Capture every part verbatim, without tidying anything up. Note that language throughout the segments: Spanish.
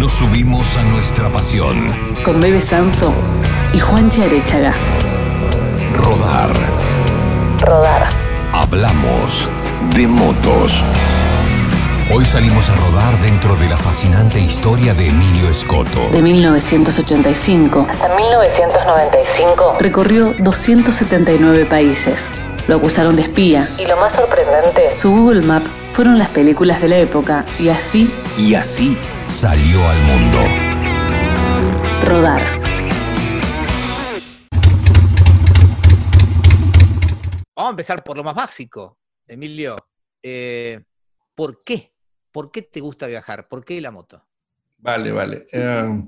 Nos subimos a nuestra pasión. Con Bebe Sanso y Juanchi Arechaga. Rodar. Rodar. Hablamos de motos. Hoy salimos a rodar dentro de la fascinante historia de Emilio Escoto. De mil novecientos ochenta y cinco hasta mil novecientos noventa y cinco recorrió doscientos setenta y nueve países. Lo acusaron de espía y lo más sorprendente, su Google Map fueron las películas de la época y así... Y así salió al mundo. Rodar. Vamos a empezar por lo más básico, Emilio. Eh, ¿Por qué? ¿Por qué te gusta viajar? ¿Por qué la moto? Vale, vale. Um,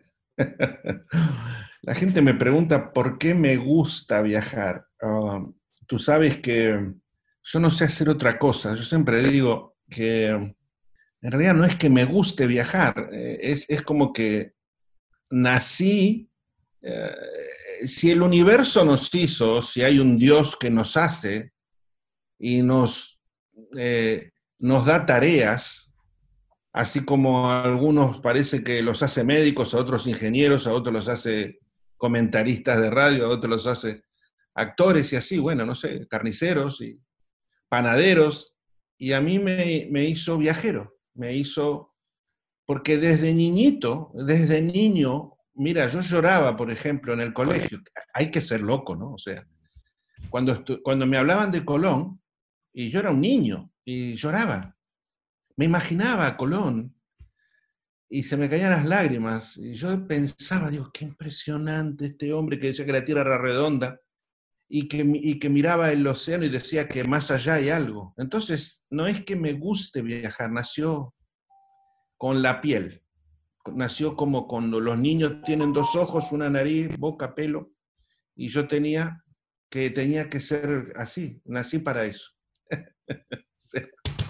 la gente me pregunta por qué me gusta viajar. Um, tú sabes que yo no sé hacer otra cosa. Yo siempre digo que en realidad no es que me guste viajar, es, es como que nací. Eh, si el universo nos hizo, si hay un Dios que nos hace y nos, eh, nos da tareas, así como a algunos parece que los hace médicos, a otros ingenieros, a otros los hace comentaristas de radio, a otros los hace actores y así, bueno, no sé, carniceros y panaderos, y a mí me, me hizo viajero, me hizo, porque desde niñito, desde niño, mira, yo lloraba, por ejemplo, en el colegio, hay que ser loco, ¿no? O sea, cuando, cuando me hablaban de Colón, y yo era un niño, y lloraba, me imaginaba a Colón, y se me caían las lágrimas, y yo pensaba, digo, qué impresionante este hombre que decía que la Tierra era redonda, y que, y que miraba el océano y decía que más allá hay algo. Entonces, no es que me guste viajar, nació con la piel, nació como cuando los niños tienen dos ojos, una nariz, boca, pelo, y yo tenía que, tenía que ser así, nací para eso. Sí.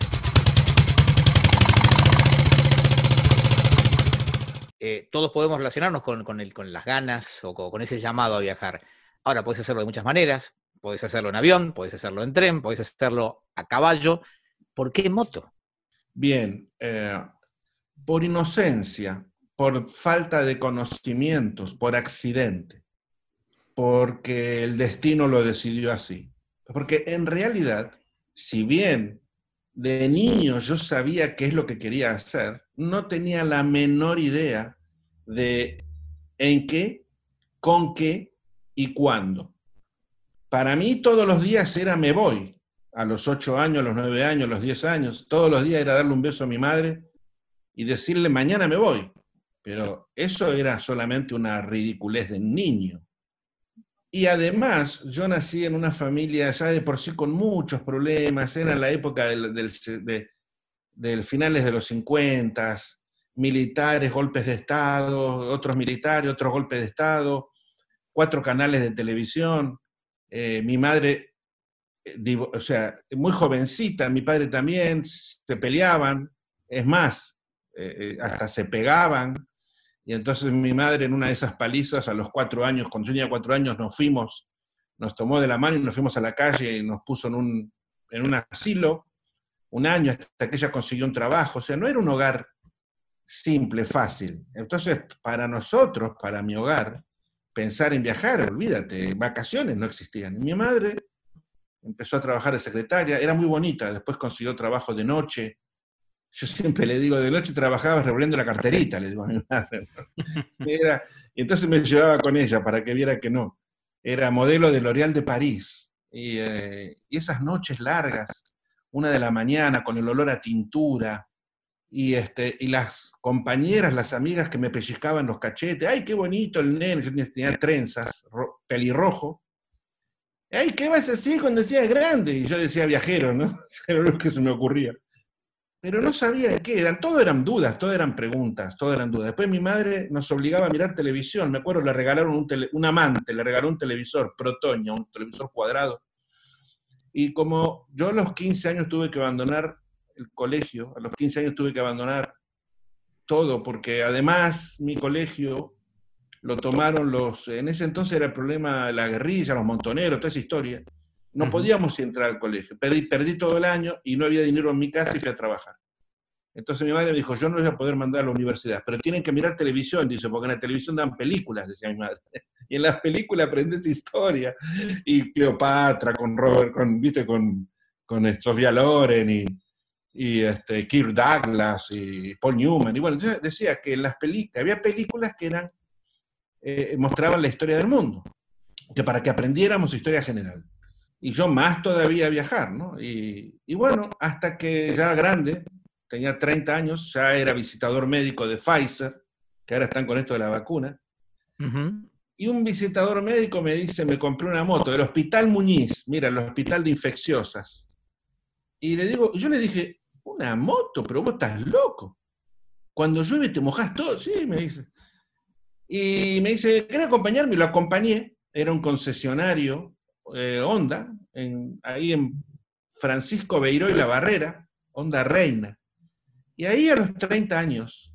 Eh, todos podemos relacionarnos con, con, el, con las ganas o con, con ese llamado a viajar. Ahora, podés hacerlo de muchas maneras. Podés hacerlo en avión, podés hacerlo en tren, podés hacerlo a caballo. ¿Por qué moto? Bien, eh, por inocencia, por falta de conocimientos, por accidente, porque el destino lo decidió así. Porque en realidad, si bien de niño yo sabía qué es lo que quería hacer, no tenía la menor idea de en qué, con qué y cuándo. Para mí todos los días era me voy. A los ocho años, a los nueve años, a los diez años, todos los días era darle un beso a mi madre y decirle mañana me voy. Pero eso era solamente una ridiculez de niño. Y además, yo nací en una familia ya de por sí con muchos problemas, era la época del, del, de, del finales de los cincuenta, militares, golpes de Estado, otros militares, otros golpes de Estado, cuatro canales de televisión, eh, mi madre, eh, o sea, muy jovencita, mi padre también, se peleaban, es más, eh, hasta se pegaban. Y entonces mi madre en una de esas palizas a los cuatro años, cuando yo tenía cuatro años, nos fuimos, nos tomó de la mano y nos fuimos a la calle y nos puso en un, en un asilo un año hasta que ella consiguió un trabajo. O sea, no era un hogar simple, fácil. Entonces, para nosotros, para mi hogar, pensar en viajar, olvídate, vacaciones no existían. Y mi madre empezó a trabajar de secretaria, era muy bonita, después consiguió trabajo de noche. Yo siempre le digo, de noche trabajaba revolviendo la carterita, le digo a mi madre. Era, y entonces me llevaba con ella para que viera que no. Era modelo de L'Oréal de París. Y, eh, y esas noches largas, una de la mañana, con el olor a tintura, y, este, y las compañeras, las amigas que me pellizcaban los cachetes, ¡ay, qué bonito el nene! Yo tenía trenzas, ro, pelirrojo. ¡Ay, qué vas a decir cuando seas grande! Y yo decía viajero, ¿no? Era lo que se me ocurría. Pero no sabía qué eran, todo eran dudas, todo eran preguntas, todo eran dudas. Después mi madre nos obligaba a mirar televisión, me acuerdo, le regalaron un, tele, un amante, le regaló un televisor, Protoño, un televisor cuadrado. Y como yo a los quince años tuve que abandonar el colegio, a los quince años tuve que abandonar todo, porque además mi colegio lo tomaron los, en ese entonces era el problema de la guerrilla, los montoneros, toda esa historia. No uh-huh. podíamos entrar al colegio, perdí, perdí todo el año y no había dinero en mi casa y fui a trabajar. Entonces mi madre me dijo, yo no les voy a poder mandar a la universidad, pero tienen que mirar televisión, dice, porque en la televisión dan películas, decía mi madre. Y en las películas aprendes historia. Y Cleopatra con Robert, con, ¿viste? con, con Sofía Loren y, y este, Kirk Douglas y Paul Newman. Y bueno, entonces decía que en las películas, había películas que eran, eh, mostraban la historia del mundo, que para que aprendiéramos historia general. Y yo más todavía viajar, ¿no? Y, y bueno, hasta que ya grande, tenía treinta años, ya era visitador médico de Pfizer, que ahora están con esto de la vacuna. Uh-huh. Y un visitador médico me dice, me compré una moto del Hospital Muñiz, mira, el hospital de infecciosas. Y le digo, yo le dije, una moto, pero vos estás loco. Cuando llueve te mojás todo. Sí, me dice. Y me dice, ¿querés acompañarme? Y lo acompañé. Era un concesionario eh, Honda, en, ahí en Francisco Beiró y La Barrera, Honda Reina. Y ahí a los treinta años,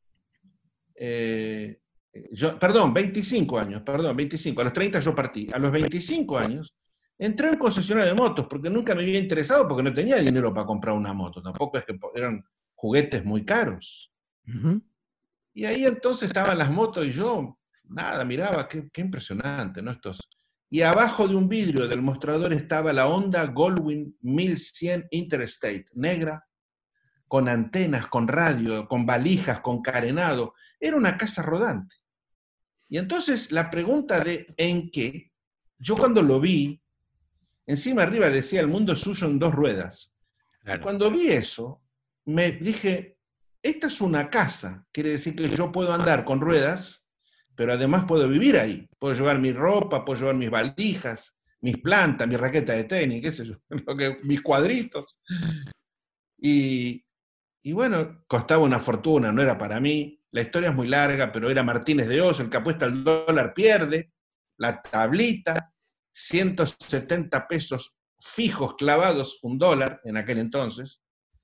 eh, yo, perdón, veinticinco años, perdón, veinticinco, a los treinta yo partí. A los veinticinco años entré en concesionario de motos, porque nunca me había interesado, porque no tenía dinero para comprar una moto. Tampoco es que eran juguetes muy caros. Uh-huh. Y ahí entonces estaban las motos y yo, nada, miraba, qué, qué impresionante, ¿no? Estos. Y abajo de un vidrio del mostrador estaba la Honda Goldwing mil cien Interstate, negra, con antenas, con radio, con valijas, con carenado. Era una casa rodante. Y entonces la pregunta de ¿en qué? Yo cuando lo vi, encima arriba decía el mundo es suyo en dos ruedas. Claro. Cuando vi eso, me dije, esta es una casa, quiere decir que yo puedo andar con ruedas, pero además puedo vivir ahí. Puedo llevar mi ropa, puedo llevar mis valijas, mis plantas, mi raqueta de tenis, qué sé yo, lo que, mis cuadritos. Y, y bueno, costaba una fortuna, no era para mí. La historia es muy larga, pero era Martínez de Oz, el que apuesta al dólar pierde, la tablita, ciento setenta pesos fijos clavados, un dólar en aquel entonces.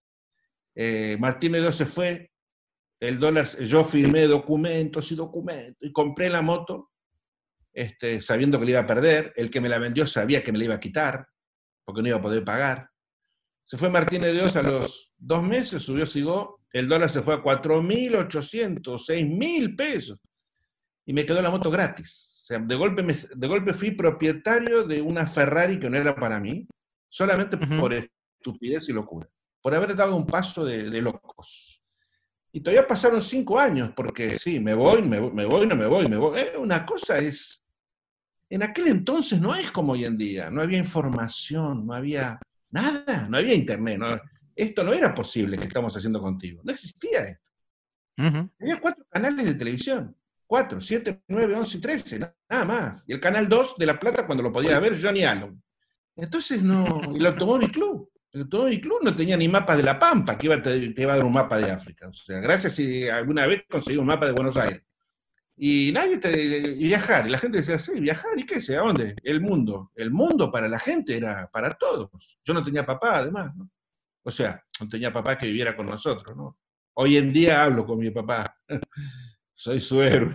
Eh, Martínez de Oz se fue, el dólar, yo firmé documentos y documentos, y compré la moto, este, sabiendo que la iba a perder. El que me la vendió sabía que me la iba a quitar, porque no iba a poder pagar. Se fue Martínez de Oz a los dos meses, subió Sigó, el dólar se fue a cuatro mil ochocientos, seis mil pesos, y me quedó la moto gratis. O sea, de golpe, me, de golpe fui propietario de una Ferrari que no era para mí, solamente uh-huh. por estupidez y locura, por haber dado un paso de, de locos. Y todavía pasaron cinco años, porque sí, me voy, me, me voy, no me voy, me voy. Eh, una cosa es, en aquel entonces no es como hoy en día, no había información, no había nada, no había internet, no, esto no era posible que estamos haciendo contigo, no existía esto. Uh-huh. Había cuatro canales de televisión, cuatro, siete, nueve, once y trece, nada más. Y el canal dos de La Plata cuando lo podía ver Johnny Allen. Entonces no, el Automóvil Club, el Automóvil Club no tenía ni mapas de La Pampa, que iba, te, te iba a dar un mapa de África. O sea, gracias si alguna vez conseguí un mapa de Buenos Aires. Y nadie te, y viajar, y la gente decía, sí, viajar, ¿y qué sé? ¿A dónde? El mundo. El mundo para la gente era para todos. Yo no tenía papá, además, ¿no? O sea, no tenía papá que viviera con nosotros, ¿no? Hoy en día hablo con mi papá. Soy su héroe.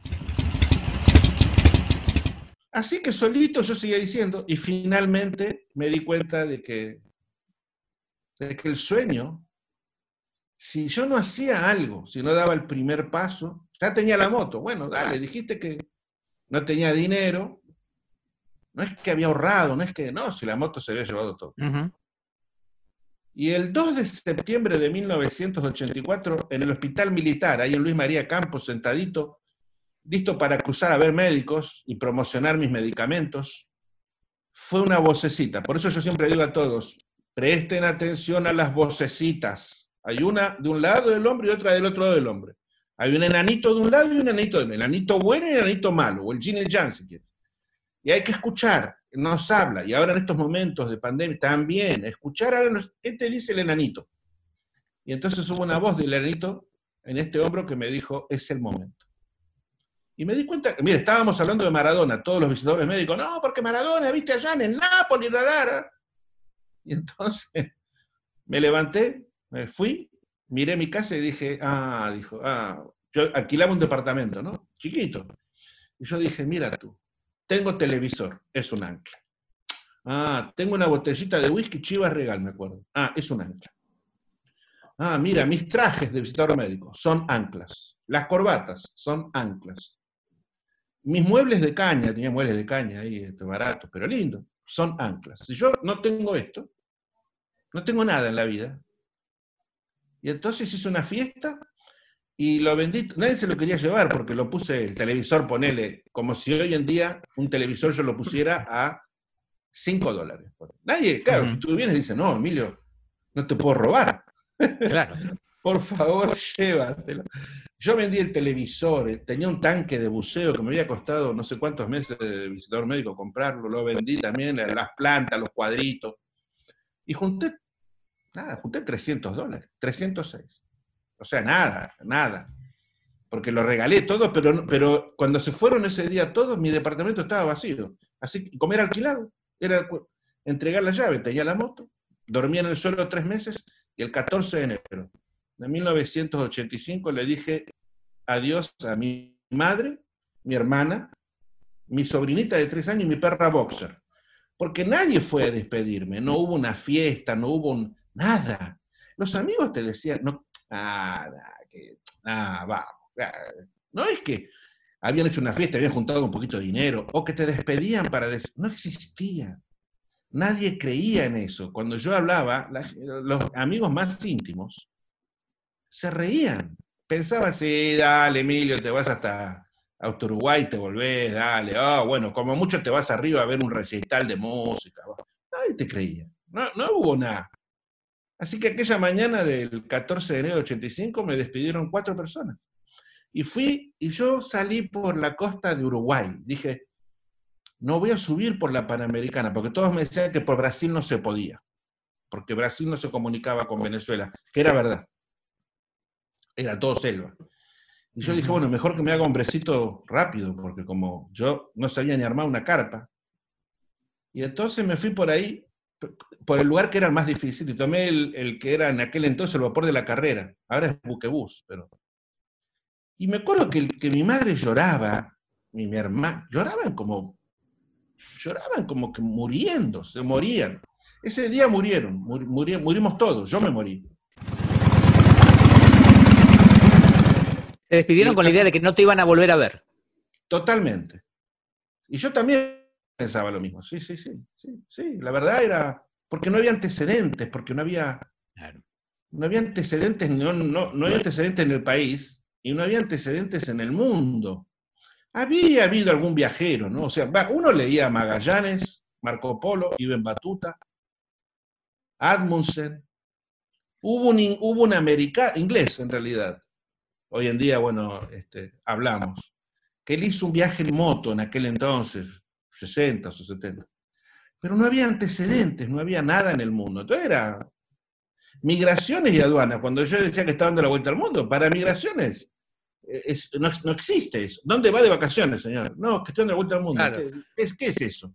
Así que solito yo seguía diciendo, y finalmente me di cuenta de que, de que el sueño, si yo no hacía algo, si no daba el primer paso, ya tenía la moto. Bueno, dale, dijiste que no tenía dinero, no es que había ahorrado, no es que, no, si la moto se había llevado todo. Uh-huh. Y el dos de septiembre de mil novecientos ochenta y cuatro, en el hospital militar, ahí en Luis María Campos, sentadito, listo para cruzar a ver médicos y promocionar mis medicamentos, fue una vocecita. Por eso yo siempre digo a todos, presten atención a las vocecitas. Hay una de un lado del hombre y otra del otro lado del hombre. Hay un enanito de un lado y un enanito del otro. El enanito bueno y el enanito malo, o el yin y el yang, si quieres. Y hay que escuchar, nos habla, y ahora en estos momentos de pandemia también, escuchar a los, ¿qué te dice el enanito? Y entonces hubo una voz del enanito en este hombro que me dijo, es el momento. Y me di cuenta, mire, estábamos hablando de Maradona, todos los visitadores médicos, no, porque Maradona, viste allá en el Nápoles, radar. Y entonces me levanté, me fui, miré mi casa y dije, ah, dijo, ah, yo alquilaba un departamento, ¿no? Chiquito. Y yo dije, mira tú, tengo televisor, es un ancla. Ah, tengo una botellita de whisky Chivas Regal, me acuerdo. Ah, es un ancla. Ah, mira, mis trajes de visitador médico son anclas. Las corbatas son anclas. Mis muebles de caña, tenía muebles de caña ahí, este, baratos, pero lindos, son anclas. Si yo no tengo esto, no tengo nada en la vida. Y entonces hice una fiesta y lo vendí. Nadie se lo quería llevar porque lo puse, el televisor, ponele, como si hoy en día un televisor yo lo pusiera a cinco dólares. Nadie, claro, uh-huh. Tú vienes y dices, no, Emilio, no te puedo robar. Claro. Por favor, llévatelo. Yo vendí el televisor, tenía un tanque de buceo que me había costado no sé cuántos meses de visitador médico comprarlo, lo vendí también, las plantas, los cuadritos, y junté, nada, junté trescientos dólares, trescientos seis. O sea, nada, nada. Porque lo regalé todo, pero, pero cuando se fueron ese día todos, mi departamento estaba vacío. Así que, como era alquilado, era entregar la llave, tenía la moto, dormía en el suelo tres meses, y el catorce de enero de mil novecientos ochenta y cinco le dije adiós a mi madre, mi hermana, mi sobrinita de tres años y mi perra boxer. Porque nadie fue a despedirme, no hubo una fiesta, no hubo un, nada. Los amigos te decían, no, nada, que, ah, vamos. No es que habían hecho una fiesta, habían juntado un poquito de dinero, o que te despedían para decir, no existía. Nadie creía en eso. Cuando yo hablaba, la, los amigos más íntimos se reían. Pensaban, sí, dale, Emilio, te vas hasta, hasta Uruguay, te volvés, dale, oh, bueno, como mucho te vas arriba a ver un recital de música. Nadie te creía, no, no hubo nada. Así que aquella mañana del catorce de enero de ochenta y cinco me despidieron cuatro personas. Y fui, y yo salí por la costa de Uruguay. Dije, no voy a subir por la Panamericana, porque todos me decían que por Brasil no se podía, porque Brasil no se comunicaba con Venezuela, que era verdad. Era todo selva. Y yo dije, bueno, mejor que me haga un hombrecito rápido, porque como yo no sabía ni armar una carpa. Y entonces me fui por ahí, por el lugar que era el más difícil, y tomé el, el que era en aquel entonces el vapor de la Carrera. Ahora es buquebús, pero... Y me acuerdo que, que mi madre lloraba, y mi hermana, lloraban como, lloraban como que muriendo, se morían. Ese día murieron, mur, mur, murimos todos, yo me morí. Se despidieron con la idea de que no te iban a volver a ver. Totalmente. Y yo también pensaba lo mismo. Sí, sí, sí, sí, sí. La verdad era porque no había antecedentes, porque no había, claro. no había antecedentes, no, no, no había antecedentes en el país y no había antecedentes en el mundo. Había habido algún viajero, ¿no? O sea, uno leía Magallanes, Marco Polo, Ibn Batuta, Amundsen. Hubo un, hubo un americano, inglés en realidad. Hoy en día, bueno, este, hablamos, que él hizo un viaje en moto en aquel entonces, sesenta o setenta, pero no había antecedentes, no había nada en el mundo. Entonces era migraciones y aduanas. Cuando yo decía que estaba dando la vuelta al mundo, para migraciones es, no, no existe eso. ¿Dónde va de vacaciones, señor? No, que estoy dando la vuelta al mundo. Claro. ¿Qué, es, ¿Qué es eso?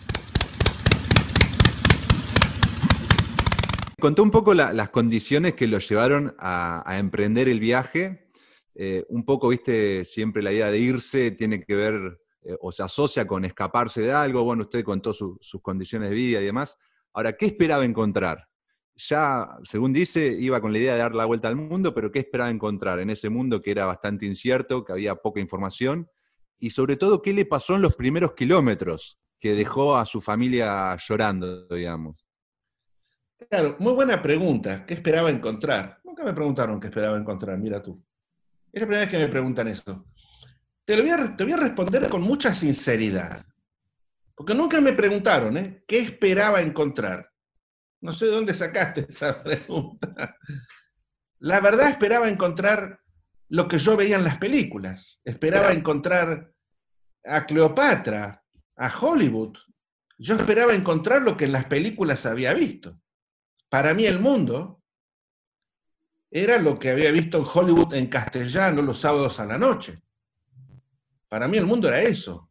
Contó un poco la, las condiciones que lo llevaron a, a emprender el viaje. Eh, un poco, viste, siempre la idea de irse tiene que ver, eh, o se asocia con escaparse de algo. Bueno, usted contó su, sus condiciones de vida y demás. Ahora, ¿qué esperaba encontrar? Ya, según dice, iba con la idea de dar la vuelta al mundo, pero ¿qué esperaba encontrar en ese mundo que era bastante incierto, que había poca información? Y sobre todo, ¿qué le pasó en los primeros kilómetros que dejó a su familia llorando, digamos? Claro, muy buena pregunta. ¿Qué esperaba encontrar? Nunca me preguntaron qué esperaba encontrar, mira tú. Es la primera vez que me preguntan eso. Te lo voy a, te voy a responder con mucha sinceridad. Porque nunca me preguntaron, ¿eh? ¿Qué esperaba encontrar? No sé de dónde sacaste esa pregunta. La verdad esperaba encontrar lo que yo veía en las películas. Esperaba Pero... encontrar a Cleopatra, a Hollywood. Yo esperaba encontrar lo que en las películas había visto. Para mí el mundo era lo que había visto en Hollywood en castellano los sábados a la noche. Para mí el mundo era eso.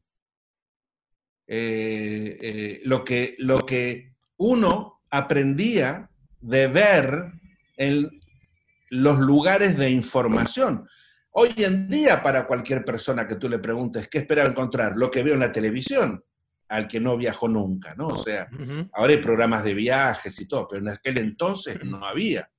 Eh, eh, lo que, lo que uno aprendía de ver en los lugares de información. Hoy en día, para cualquier persona que tú le preguntes qué esperaba encontrar, lo que veo en la televisión, al que no viajó nunca, ¿no? O sea, uh-huh. Ahora hay programas de viajes y todo, pero en aquel entonces no había.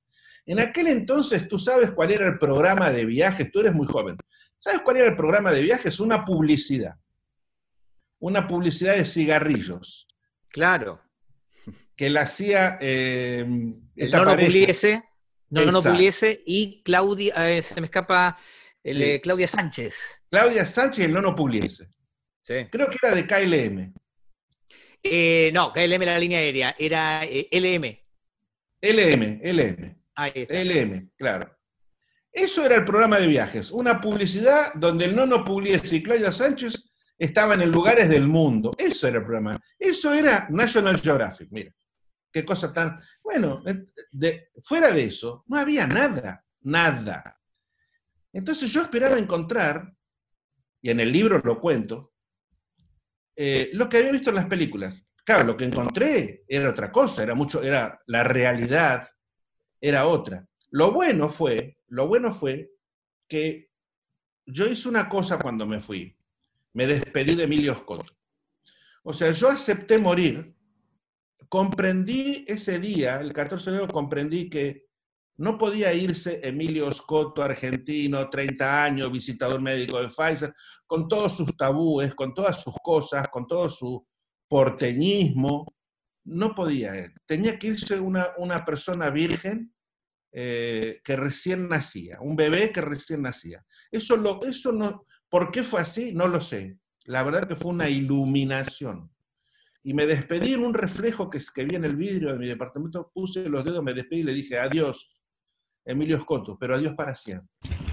En aquel entonces, tú sabes cuál era el programa de viajes, tú eres muy joven. ¿Sabes cuál era el programa de viajes? Una publicidad. Una publicidad de cigarrillos. Claro. Que la hacía eh, esta el Nono pareja. Pugliese, no, no Exacto. Pugliese y Claudia, eh, se me escapa, el, Sí. eh, Claudia Sánchez. Claudia Sánchez y el Nono Pugliese. Sí. Creo que era de K L M. Eh, no, K L M era la línea aérea, era eh, L M. L M, L M. Ahí está. L M, claro. Eso era el programa de viajes. Una publicidad donde el Nono Pugliese y Claudia Sánchez estaban en lugares del mundo. Eso era el programa. Eso era National Geographic, mira. Qué cosa tan... Bueno, de, fuera de eso, no había nada, nada. Entonces yo esperaba encontrar, y en el libro lo cuento, eh, lo que había visto en las películas. Claro, lo que encontré era otra cosa, era mucho, era la realidad, era otra. Lo bueno fue, lo bueno fue que yo hice una cosa cuando me fui. Me despedí de Emilio Scotto. O sea, yo acepté morir. Comprendí ese día, el catorce de enero, comprendí que no podía irse Emilio Scotto, argentino, treinta años, visitador médico de Pfizer, con todos sus tabúes, con todas sus cosas, con todo su porteñismo. No podía. Tenía que irse una, una persona virgen eh, que recién nacía, un bebé que recién nacía. Eso, lo, eso no, ¿por qué fue así? No lo sé. La verdad que fue una iluminación. Y me despedí en un reflejo que, que vi en el vidrio de mi departamento, puse los dedos, me despedí y le dije, adiós, Emilio Scotto, pero adiós para siempre.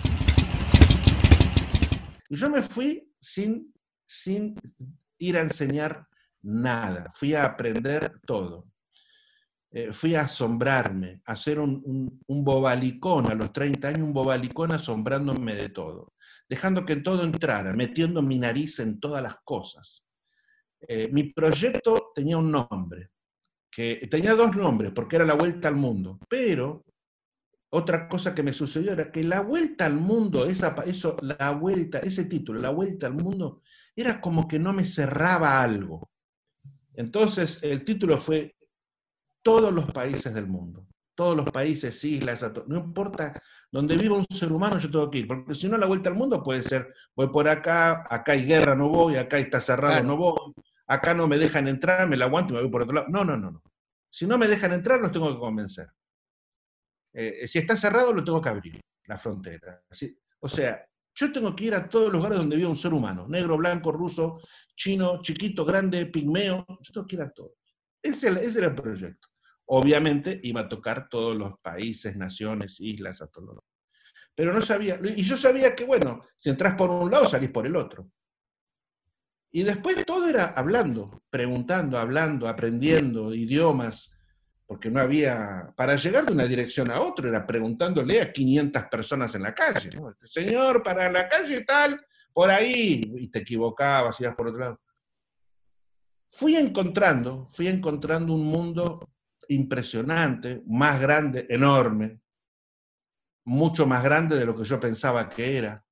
Y yo me fui sin, sin ir a enseñar nada, fui a aprender todo. Eh, fui a asombrarme, a hacer un, un, un bobalicón a los treinta años, un bobalicón asombrándome de todo, dejando que todo entrara, metiendo mi nariz en todas las cosas. Eh, mi proyecto tenía un nombre, que tenía dos nombres, porque era la vuelta al mundo, pero otra cosa que me sucedió era que la vuelta al mundo, esa, eso, la vuelta, ese título, la vuelta al mundo, era como que no me cerraba algo. Entonces el título fue todos los países del mundo, todos los países, islas, no importa donde viva un ser humano, yo tengo que ir, porque si no la vuelta al mundo puede ser, voy por acá, acá hay guerra, no voy, acá está cerrado, claro. No voy, acá no me dejan entrar, me la aguanto y me voy por otro lado. No, no, no, no. Si no me dejan entrar, los tengo que convencer. Eh, si está cerrado, lo tengo que abrir, la frontera. Así, o sea, yo tengo que ir a todos los lugares donde viva un ser humano, negro, blanco, ruso, chino, chiquito, grande, pigmeo, yo tengo que ir a todos. Ese, ese era el proyecto. Obviamente iba a tocar todos los países, naciones, islas, a todos. Pero no sabía, y yo sabía que, bueno, si entras por un lado, salís por el otro. Y después todo era hablando, preguntando, hablando, aprendiendo idiomas, porque no había, para llegar de una dirección a otra, era preguntándole a quinientas personas en la calle, ¿no? Señor, para la calle tal, por ahí, y te equivocabas, ibas por otro lado. Fui encontrando, fui encontrando un mundo impresionante, más grande, enorme, mucho más grande de lo que yo pensaba que era.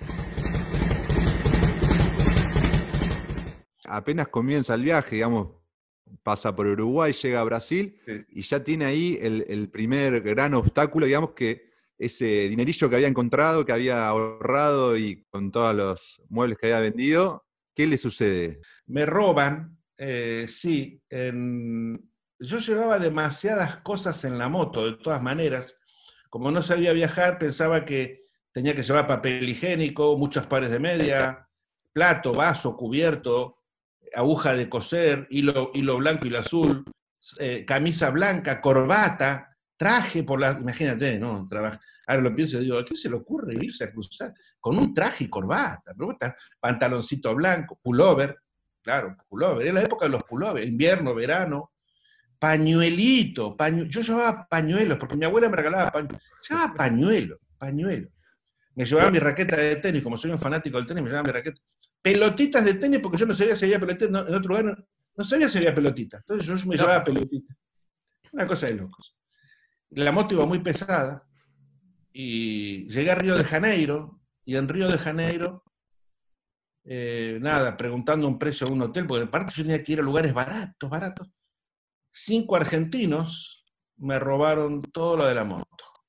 Apenas comienza el viaje, digamos, pasa por Uruguay, llega a Brasil, sí. Y ya tiene ahí el, el primer gran obstáculo, digamos, que ese dinerillo que había encontrado, que había ahorrado y con todos los muebles que había vendido, ¿qué le sucede? Me roban, eh, sí, en... yo llevaba demasiadas cosas en la moto, de todas maneras. Como no sabía viajar, pensaba que tenía que llevar papel higiénico, muchos pares de media, plato, vaso, cubierto, aguja de coser, hilo, hilo blanco y hilo azul, eh, camisa blanca, corbata, traje por la... Imagínate, ¿no? Trabajo. Ahora lo pienso y digo, ¿a qué se le ocurre irse a cruzar con un traje y corbata? Pantaloncito blanco, pullover, claro, pullover. Era la época de los pullovers, invierno, verano. Pañuelito, pañu... yo llevaba pañuelos, porque mi abuela me regalaba pañuelos. Llevaba pañuelos, pañuelos. Me llevaba mi raqueta de tenis, como soy un fanático del tenis, me llevaba mi raqueta. Pelotitas de tenis, porque yo no sabía si había pelotitas, no, en otro lugar no, no sabía si había pelotitas. Entonces yo me llevaba pelotitas. Una cosa de locos. La moto iba muy pesada, y llegué a Río de Janeiro, y en Río de Janeiro, eh, nada, preguntando un precio de un hotel, porque aparte yo tenía que ir a lugares baratos, baratos. Cinco argentinos me robaron todo lo de la moto.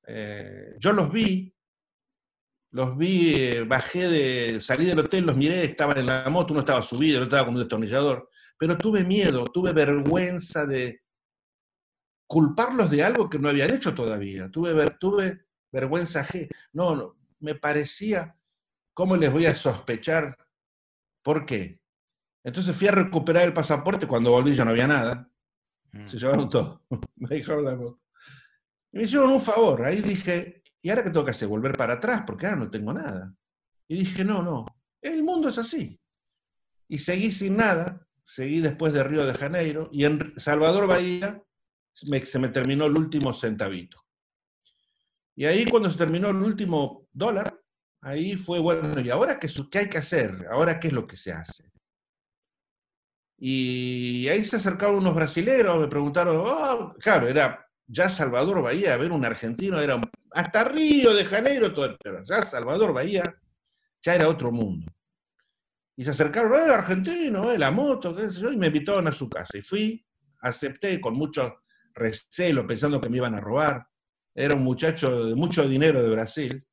Eh, yo los vi, los vi, eh, bajé de, salí del hotel, los miré, estaban en la moto, uno estaba subido, el otro estaba con un destornillador, pero tuve miedo, tuve vergüenza de culparlos de algo que no habían hecho todavía, tuve, ver, tuve vergüenza, no, no, me parecía, ¿cómo les voy a sospechar? ¿Por qué? Entonces fui a recuperar el pasaporte, cuando volví ya no había nada, mm. se llevaron todo, me dejaron la moto. Y me hicieron un favor, ahí dije, ¿y ahora qué tengo que hacer? ¿Volver para atrás? Porque ahora no tengo nada. Y dije, no, no, el mundo es así. Y seguí sin nada, seguí después de Río de Janeiro, y en Salvador Bahía me, se me terminó el último centavito. Y ahí cuando se terminó el último dólar, ahí fue, bueno, ¿y ahora qué, qué hay que hacer? ¿Ahora qué es lo que se hace? Y ahí se acercaron unos brasileros, me preguntaron, oh, claro, era ya Salvador Bahía, ver un argentino, era hasta Río de Janeiro, todo, pero ya Salvador Bahía ya era otro mundo. Y se acercaron, eh, argentino, eh, la moto, qué sé yo, y me invitaron a su casa. Y fui, acepté con mucho recelo, pensando que me iban a robar. Era un muchacho de mucho dinero de Brasil,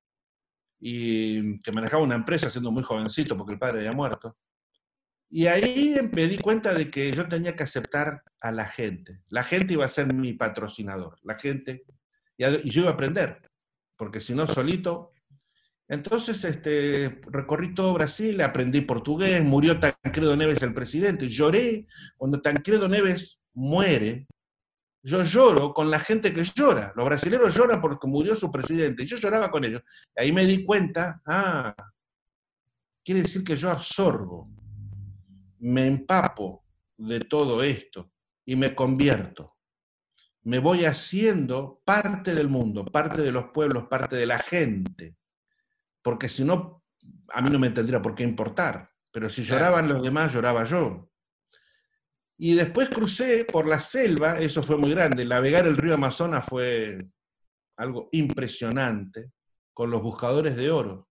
y que manejaba una empresa siendo muy jovencito, porque el padre había muerto. Y ahí me di cuenta de que yo tenía que aceptar a la gente. La gente iba a ser mi patrocinador. La gente, y yo iba a aprender, porque si no, solito. Entonces este, recorrí todo Brasil, aprendí portugués, murió Tancredo Neves, el presidente. Lloré cuando Tancredo Neves muere. Yo lloro con la gente que llora. Los brasileños lloran porque murió su presidente. Y yo lloraba con ellos. Ahí me di cuenta, ah, quiere decir que yo absorbo, me empapo de todo esto y me convierto. Me voy haciendo parte del mundo, parte de los pueblos, parte de la gente. Porque si no, a mí no me tendría por qué importar. Pero si lloraban los demás, lloraba yo. Y después crucé por la selva, eso fue muy grande. Navegar el río Amazonas fue algo impresionante, con los buscadores de oro.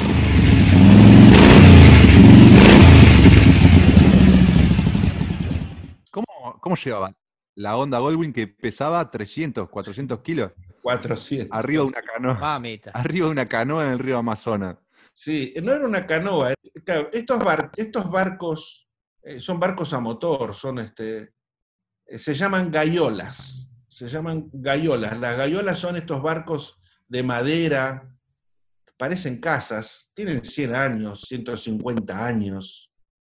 ¿Cómo, cómo llevaban la Honda Goldwing que pesaba trescientos, cuatrocientos kilos? cuatrocientos. Arriba de una canoa. Mamita. Arriba de una canoa en el río Amazonas. Sí, no era una canoa. Claro, estos, bar, estos barcos eh, son barcos a motor, son este, eh, se llaman gaiolas. Se llaman gaiolas. Las gaiolas son estos barcos de madera, parecen casas, tienen cien años, ciento cincuenta años.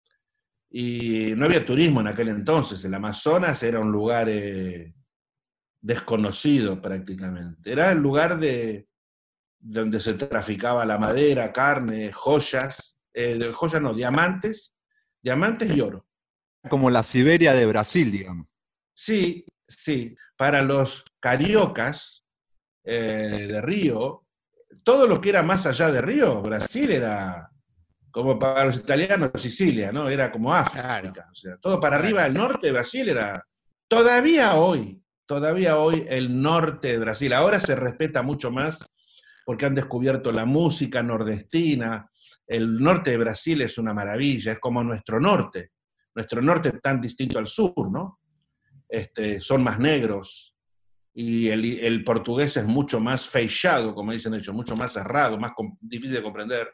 Y no había turismo en aquel entonces. El Amazonas era un lugar eh, desconocido prácticamente. Era el lugar de, de donde se traficaba la madera, carne, joyas, eh, de, joyas no, diamantes, diamantes y oro. Como la Siberia de Brasil, digamos. Sí, sí. Para los cariocas eh, de Río, todo lo que era más allá de Río, Brasil era... como para los italianos, Sicilia, ¿no? Era como África. Claro. O sea, todo para arriba del norte de Brasil era... Todavía hoy, todavía hoy el norte de Brasil, ahora se respeta mucho más porque han descubierto la música nordestina. El norte de Brasil es una maravilla, es como nuestro norte. Nuestro norte es tan distinto al sur, ¿no? Este, son más negros y el, el portugués es mucho más fechado, como dicen ellos, mucho más cerrado, más difícil de comprender.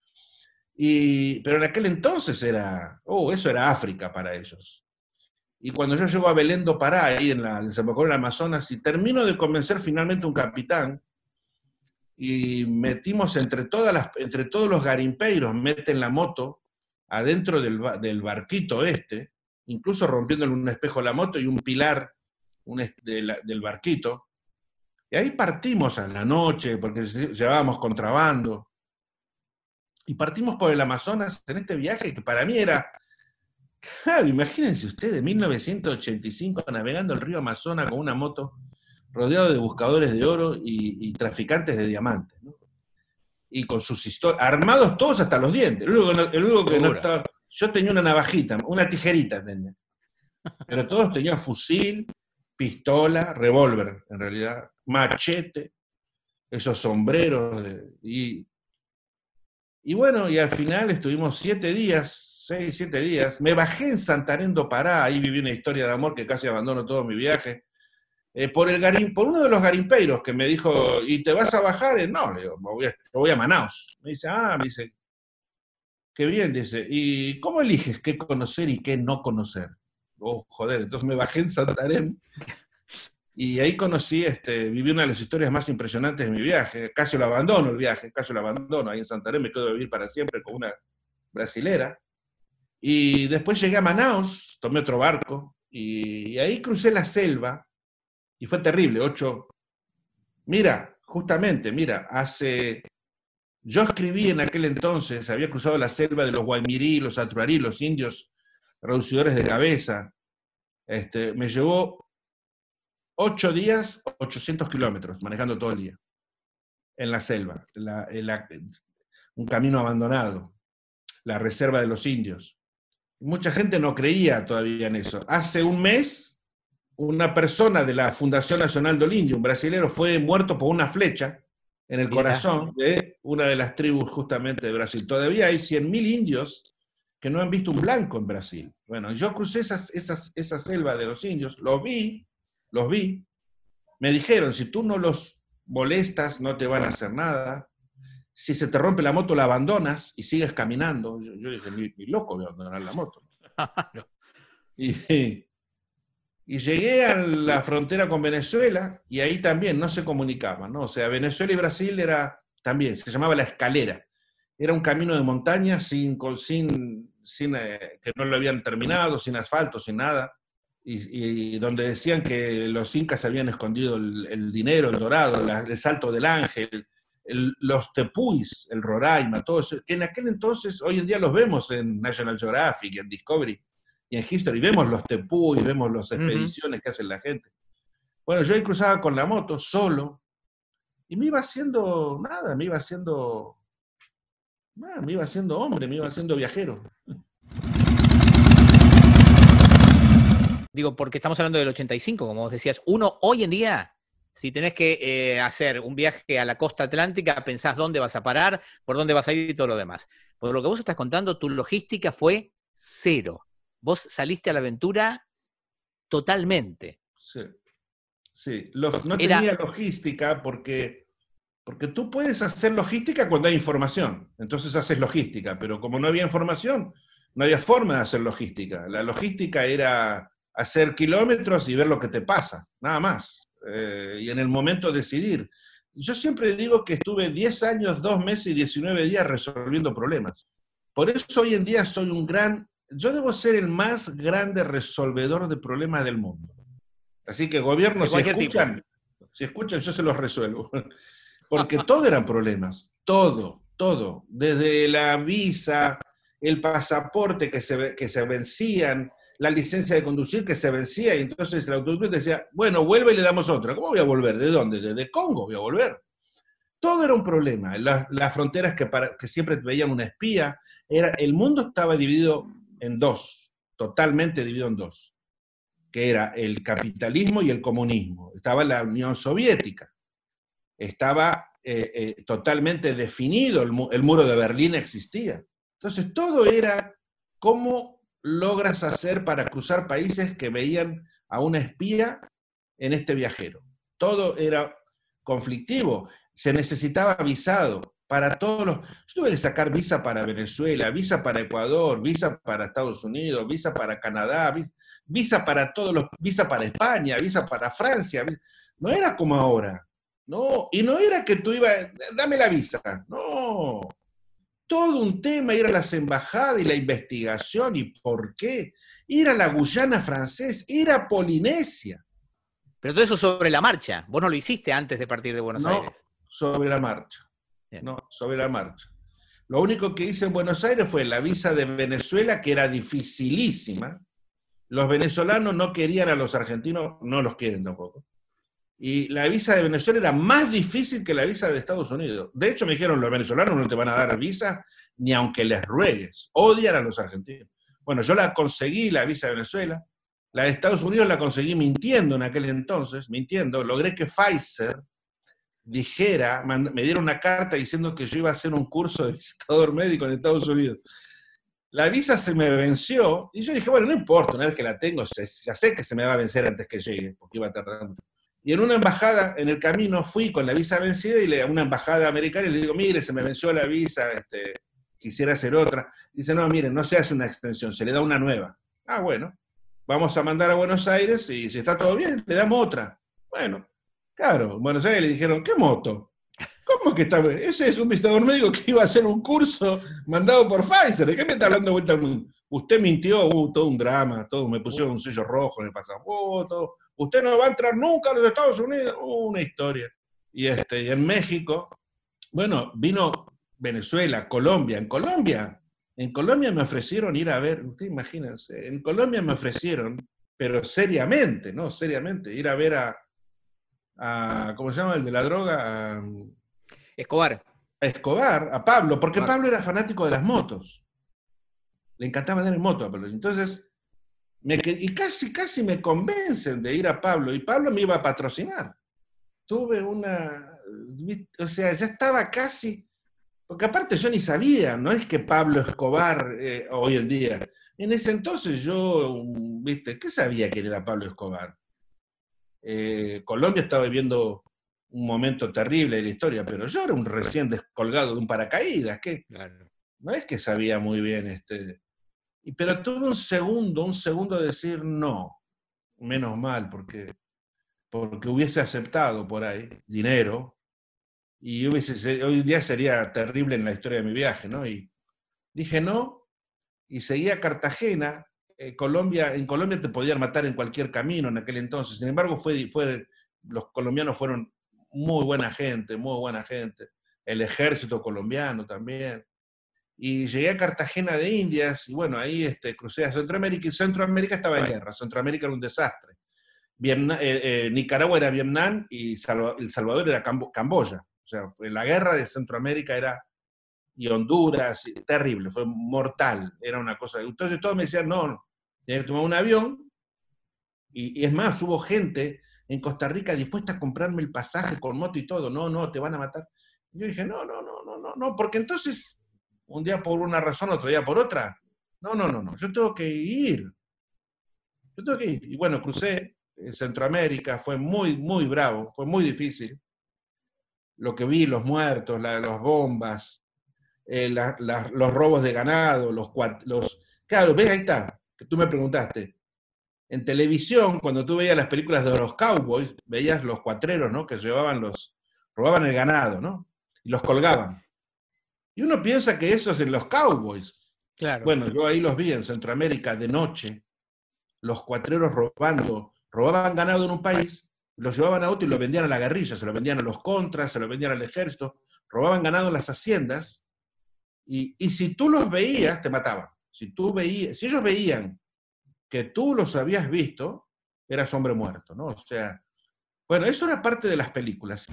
Y, pero en aquel entonces era, oh, eso era África para ellos. Y cuando yo llego a Belém do Pará, ahí en la desembocadura del Amazonas, y termino de convencer finalmente a un capitán, y metimos entre, todas las, entre todos los garimpeiros, meten la moto adentro del, del barquito este, incluso rompiéndole un espejo a la moto y un pilar un, de la, del barquito. Y ahí partimos a la noche, porque llevábamos contrabando. Y partimos por el Amazonas en este viaje que para mí era, claro, imagínense ustedes, mil novecientos ochenta y cinco navegando el río Amazonas con una moto rodeado de buscadores de oro y, y traficantes de diamantes, ¿no? Y con sus historias, armados todos hasta los dientes. El único que no, el único que no estaba, yo tenía una navajita, una tijerita tenía, pero todos tenían fusil, pistola, revólver, en realidad, machete, esos sombreros de, y Y bueno, y al final estuvimos siete días, seis, siete días. Me bajé en Santarém do Pará, ahí viví una historia de amor que casi abandono todo mi viaje. eh, por, el garim, por uno de los garimpeiros que me dijo, ¿y te vas a bajar? Eh, no, le digo, me voy a, voy a Manaus. Me dice, ah, me dice, qué bien, dice, ¿y cómo eliges qué conocer y qué no conocer? Oh, joder, entonces me bajé en Santarém. Y ahí conocí, este, viví una de las historias más impresionantes de mi viaje. Casi lo abandono el viaje, casi lo abandono. Ahí en Santarém me quedo a vivir para siempre con una brasilera. Y después llegué a Manaus, tomé otro barco, y, y ahí crucé la selva, y fue terrible, ocho... Mira, justamente, mira, hace... Yo escribí en aquel entonces, había cruzado la selva de los Guaymirí, los Atruarí, los indios reducidores de cabeza. Este, me llevó ocho días, ochocientos kilómetros, manejando todo el día, en la selva, en la, en la, un camino abandonado, la reserva de los indios. Mucha gente no creía todavía en eso. Hace un mes, una persona de la Fundación Nacional del Indio, un brasilero, fue muerto por una flecha en el corazón de una de las tribus justamente de Brasil. Todavía hay cien mil indios que no han visto un blanco en Brasil. Bueno, yo crucé esas, esas, esa selva de los indios, los vi, los vi, me dijeron, si tú no los molestas, no te van a hacer nada. Si se te rompe la moto, la abandonas y sigues caminando. Yo, yo dije, ni, ni loco voy a abandonar la moto. y, y llegué a la frontera con Venezuela y ahí también no se comunicaban, ¿no? O sea, Venezuela y Brasil era también, se llamaba La Escalera. Era un camino de montaña sin, sin, sin eh, que no lo habían terminado, sin asfalto, sin nada. Y, y donde decían que los incas habían escondido el, el dinero, el dorado, la, el salto del ángel, el, los tepuis, el Roraima, todo eso, que en aquel entonces, hoy en día los vemos en National Geographic, en Discovery y en History, vemos los tepuis, vemos las expediciones uh-huh. que hacen la gente. Bueno, yo ahí cruzaba con la moto, solo, y me iba haciendo, nada, me iba haciendo, nada, me iba haciendo hombre, me iba haciendo viajero. Digo, porque estamos hablando del ochenta y cinco, como vos decías. Uno, hoy en día, si tenés que eh, hacer un viaje a la costa atlántica, pensás dónde vas a parar, por dónde vas a ir y todo lo demás. Por lo que vos estás contando, tu logística fue cero. Vos saliste a la aventura totalmente. Sí, sí. Los, no Era... tenía logística porque, porque tú puedes hacer logística cuando hay información. Entonces haces logística, pero como no había información, no había forma de hacer logística. La logística era hacer kilómetros y ver lo que te pasa, nada más. Eh, y en el momento decidir. Yo siempre digo que estuve diez años, dos meses y diecinueve días resolviendo problemas. Por eso hoy en día soy un gran, yo debo ser el más grande resolvedor de problemas del mundo. Así que gobierno, si escuchan, tipo. si escuchan, yo se los resuelvo. Porque todo eran problemas, todo, todo. Desde la visa, el pasaporte que se, que se vencían, la licencia de conducir que se vencía, y entonces la autoridad decía, bueno, vuelve y le damos otra. ¿Cómo voy a volver? ¿De dónde? ¿De Congo voy a volver? Todo era un problema. Las, las fronteras que, para, que siempre veían una espía, era, el mundo estaba dividido en dos, totalmente dividido en dos, que era el capitalismo y el comunismo. Estaba la Unión Soviética, estaba eh, eh, totalmente definido, el, el muro de Berlín existía. Entonces todo era cómo logras hacer para cruzar países que veían a una espía en este viajero. Todo era conflictivo, se necesitaba visado para todos los... Yo tuve que sacar visa para Venezuela, visa para Ecuador, visa para Estados Unidos, visa para Canadá, visa para todos los... visa para España, visa para Francia. No era como ahora, no, y no era que tú ibas, dame la visa, no. Todo un tema, ir a las embajadas y la investigación, y por qué, ir a la Guyana francesa, ir a Polinesia. Pero todo eso sobre la marcha, vos no lo hiciste antes de partir de Buenos no, Aires. sobre la marcha, Bien. no, sobre la marcha. Lo único que hice en Buenos Aires fue la visa de Venezuela, que era dificilísima. Los venezolanos no querían a los argentinos, no los quieren tampoco. Y la visa de Venezuela era más difícil que la visa de Estados Unidos. De hecho, me dijeron, los venezolanos no te van a dar visa ni aunque les ruegues. Odian a los argentinos. Bueno, yo la conseguí, la visa de Venezuela. La de Estados Unidos la conseguí mintiendo en aquel entonces, mintiendo. Logré que Pfizer dijera, me diera una carta diciendo que yo iba a hacer un curso de visitador médico en Estados Unidos. La visa se me venció, y yo dije, bueno, no importa, una vez que la tengo, ya sé que se me va a vencer antes que llegue, porque iba a tardar mucho. Y en una embajada, en el camino, fui con la visa vencida y le, a una embajada americana y le digo, mire, se me venció la visa, este, quisiera hacer otra. Dice, no, mire, no se hace una extensión, se le da una nueva. Ah, bueno, vamos a mandar a Buenos Aires y si está todo bien, le damos otra. Bueno, claro, en Buenos Aires le dijeron, ¿qué moto? ¿Cómo que está? Ese es un visitador médico que iba a hacer un curso mandado por Pfizer. ¿De qué me está hablando de vuelta al mundo? Usted mintió, hubo todo un drama, todo, me pusieron un sello rojo en el pasaporte, usted no va a entrar nunca a los Estados Unidos, una historia. Y, este, y en México, bueno, vino Venezuela, Colombia. En Colombia, en Colombia me ofrecieron ir a ver, usted imagínense, en Colombia me ofrecieron, pero seriamente, ¿no? Seriamente, ir a ver a, a ¿cómo se llama? El de la droga, a, Escobar. A Escobar, a Pablo, porque Escobar. Pablo era fanático de las motos. Le encantaba andar en moto a Pablo. Entonces, me, y casi, casi me convencen de ir a Pablo, y Pablo me iba a patrocinar. Tuve una, o sea, ya estaba casi, porque aparte yo ni sabía, no es que Pablo Escobar eh, hoy en día. En ese entonces yo, viste, ¿qué sabía quién era Pablo Escobar? Eh, Colombia estaba viviendo un momento terrible de la historia, pero yo era un recién descolgado de un paracaídas, que Claro. no es que sabía muy bien, este, y, pero tuve un segundo, un segundo de decir no, menos mal, porque, porque hubiese aceptado por ahí dinero, y hubiese, hoy día sería terrible en la historia de mi viaje, ¿no? Y dije no, y seguí a Cartagena. eh, Colombia, en Colombia te podían matar en cualquier camino en aquel entonces, sin embargo fue, fue, los colombianos fueron muy buena gente, muy buena gente, el ejército colombiano también, y llegué a Cartagena de Indias, y bueno, ahí este, crucé a Centroamérica, y Centroamérica estaba en guerra, Centroamérica era un desastre, Vietnam, eh, eh, Nicaragua era Vietnam, y Salva, El Salvador era Cambo, Camboya, o sea, la guerra de Centroamérica era, y Honduras, terrible, fue mortal, era una cosa, entonces todos me decían, no, no tenía que tomar un avión, y, y es más, hubo gente en Costa Rica dispuesta a comprarme el pasaje con moto y todo, no, no, te van a matar. Y yo dije, no, no, no, no, no, no, porque entonces, un día por una razón, otro día por otra, no, no, no, no, yo tengo que ir, yo tengo que ir. Y bueno, crucé en Centroamérica, fue muy, muy bravo, fue muy difícil. Lo que vi, los muertos, la, las bombas, eh, la, la, los robos de ganado, los, los... Claro, ves, ahí está, que tú me preguntaste. En televisión, cuando tú veías las películas de los cowboys, veías los cuatreros, ¿no? Que llevaban los, robaban el ganado, ¿no? Y los colgaban. Y uno piensa que eso es en los cowboys. Claro. Bueno, yo ahí los vi en Centroamérica de noche, los cuatreros robando, robaban ganado en un país, los llevaban a otro y lo vendían a la guerrilla, se lo vendían a los contras, se lo vendían al ejército, robaban ganado en las haciendas, y, y si tú los veías, te mataban. Si, tú veías, si ellos veían que tú los habías visto, eras hombre muerto, ¿no? O sea, bueno, eso era parte de las películas.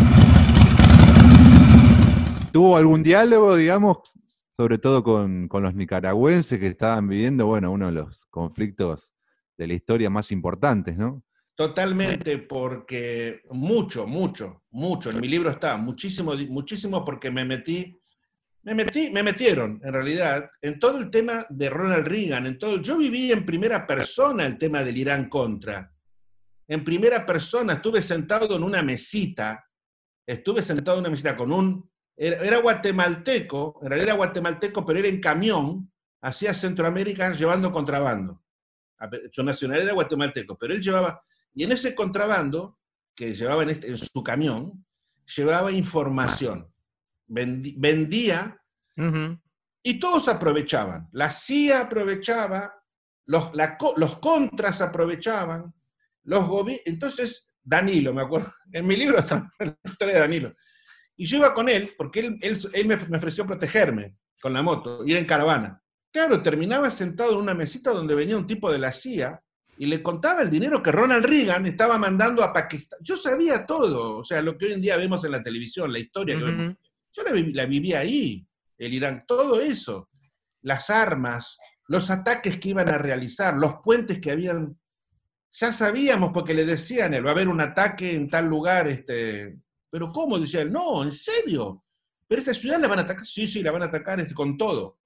¿Tuvo algún diálogo, digamos, sobre todo con, con los nicaragüenses que estaban viviendo, bueno, uno de los conflictos de la historia más importantes, ¿no? Totalmente, porque mucho, mucho, mucho, en mi libro está, muchísimo, muchísimo porque me metí, me metí, me metieron, en realidad, en todo el tema de Ronald Reagan, en todo, yo viví en primera persona el tema del Irán Contra, en primera persona, estuve sentado en una mesita, estuve sentado en una mesita con un, era, era guatemalteco, en realidad era guatemalteco, pero era en camión, hacia Centroamérica llevando contrabando. Su nacionalidad era guatemalteco, pero él llevaba, y en ese contrabando, que llevaba en, este, en su camión, llevaba información. Vendía, uh-huh. Y todos aprovechaban. La C I A aprovechaba, los, la, los contras aprovechaban, los gobiernos. Entonces, Danilo, me acuerdo, en mi libro está la historia de Danilo. Y yo iba con él, porque él, él, él me, me ofreció protegerme con la moto, ir en caravana. Claro, terminaba sentado en una mesita donde venía un tipo de la C I A y le contaba el dinero que Ronald Reagan estaba mandando a Pakistán. Yo sabía todo, o sea, lo que hoy en día vemos en la televisión, la historia que uh-huh. vemos. Yo la, la viví ahí, el Irán, todo eso, las armas, los ataques que iban a realizar, los puentes que habían, ya sabíamos porque le decían, él va a haber un ataque en tal lugar, este, pero ¿cómo? Decía él, no, en serio, pero esta ciudad la van a atacar, sí, sí, la van a atacar este, con todo,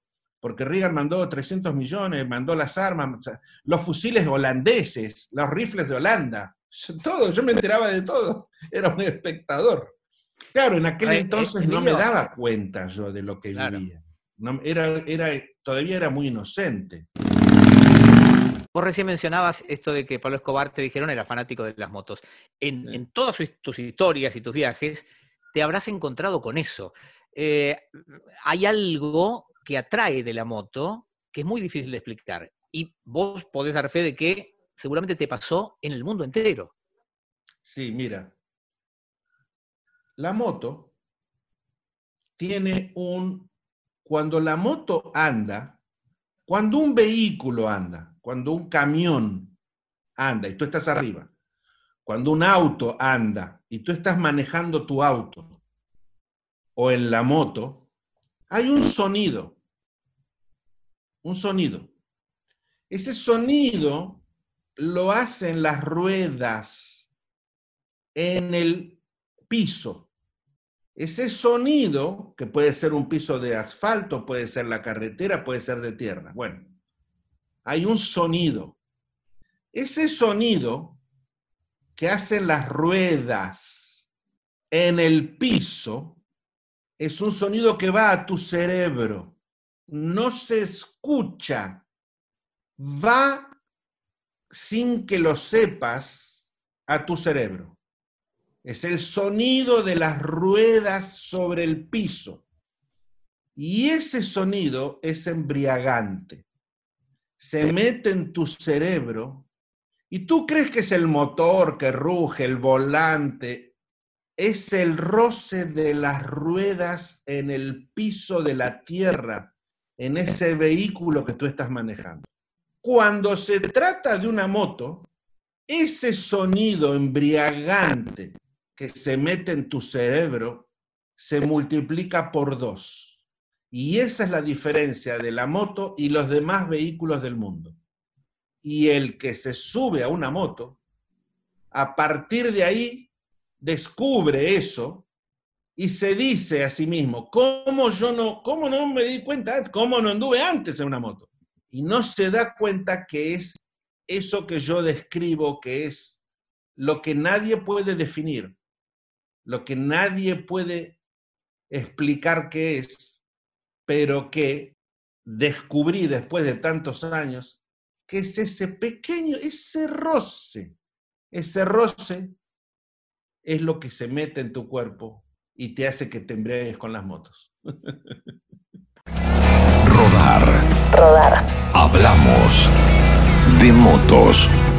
porque Reagan mandó trescientos millones, mandó las armas, o sea, los fusiles holandeses, los rifles de Holanda, todo, yo me enteraba de todo, era un espectador. Claro, en aquel Ay, entonces eh, no me Emilio. daba cuenta yo de lo que Claro. vivía. No, era, era, todavía era muy inocente. Vos recién mencionabas esto de que Pablo Escobar, te dijeron, era fanático de las motos. En, Sí. en todas sus- tus historias y tus viajes, te habrás encontrado con eso. Eh, hay algo que atrae de la moto que es muy difícil de explicar. Y vos podés dar fe de que seguramente te pasó en el mundo entero. Sí, mira. La moto tiene un... Cuando la moto anda, cuando un vehículo anda, cuando un camión anda y tú estás arriba, cuando un auto anda y tú estás manejando tu auto o en la moto, hay un sonido. Un sonido. Ese sonido lo hacen las ruedas en el piso. Ese sonido, que puede ser un piso de asfalto, puede ser la carretera, puede ser de tierra. Bueno, hay un sonido. Ese sonido que hacen las ruedas en el piso es un sonido que va a tu cerebro. No se escucha. Va sin que lo sepas a tu cerebro. Es el sonido de las ruedas sobre el piso. Y ese sonido es embriagante. Se mete en tu cerebro y tú crees que es el motor que ruge, el volante. Es el roce de las ruedas en el piso de la tierra, en ese vehículo que tú estás manejando. Cuando se trata de una moto, ese sonido embriagante que se mete en tu cerebro se multiplica por dos. Y esa es la diferencia de la moto y los demás vehículos del mundo. Y el que se sube a una moto, a partir de ahí, descubre eso y se dice a sí mismo, ¿cómo yo no, cómo no me di cuenta, cómo no anduve antes en una moto? Y no se da cuenta que es eso que yo describo, que es lo que nadie puede definir, lo que nadie puede explicar qué es, pero que descubrí después de tantos años, que es ese pequeño, ese roce, ese roce es lo que se mete en tu cuerpo y te hace que te embriagues con las motos. Rodar. Rodar. Hablamos de motos.